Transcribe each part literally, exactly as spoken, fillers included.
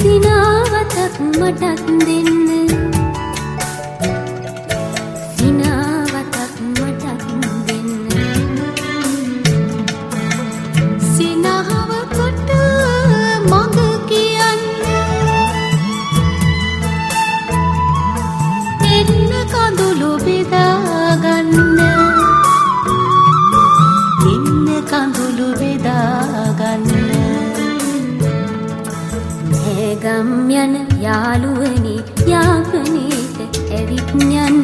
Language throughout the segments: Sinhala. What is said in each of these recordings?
සිනාවතක් මටත් දෙන්න සිනාවතක් මටත් දෙන්න සිනහවකට මඟ කියන්න එන්න කඳුළු බෙදාගන්න එන්න කඳුළු බෙදාගන්න ගම් යන යාළුවනි යාපනේට ඇවිත් යන්න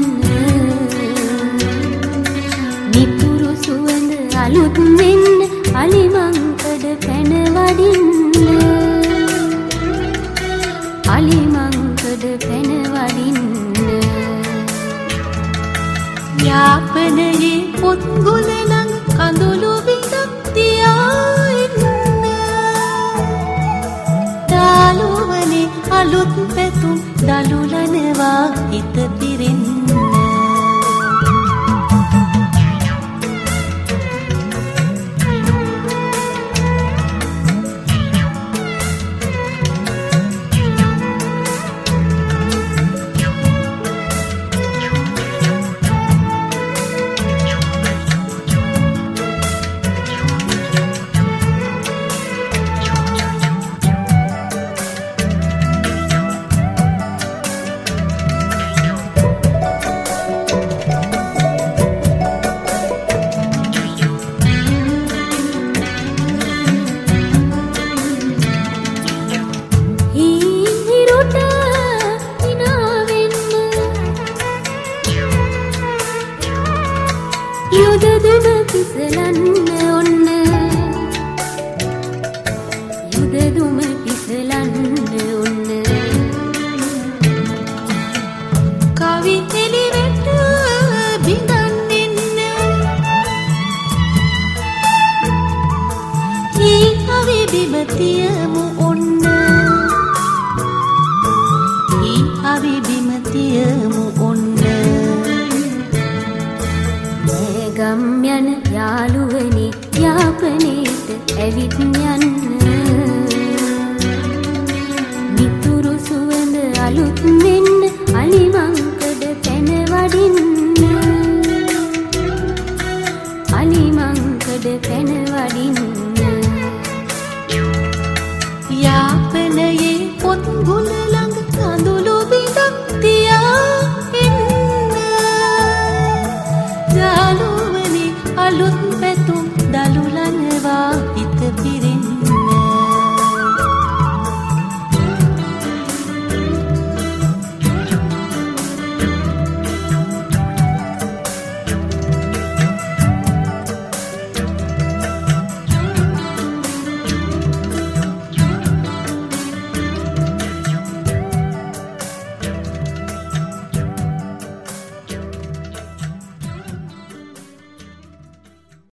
මිතුරු සුවඳ අලුත් වෙන්න අලිමංකඩ පැන වඩින්න අලිමංකඩ පැන වඩින්න යාපනයේ පොත්ගුල ළඟ කඳුළු බිඳක් තියා අලුත් පැතුම් දළුලනවා හිත පිරෙන්න යුදදුම පිසලන්න ඔන්න යුදදුම පිසලන්න ඔන්න කවි එලිවෙට බිඳන්නෙන්න ඊ කවි බිමතියමු ඔන්න ඊ කවි බිමතියමු ඔන්න ගම් යන යාළුවනි යාපනේට ඇවිත් යන්න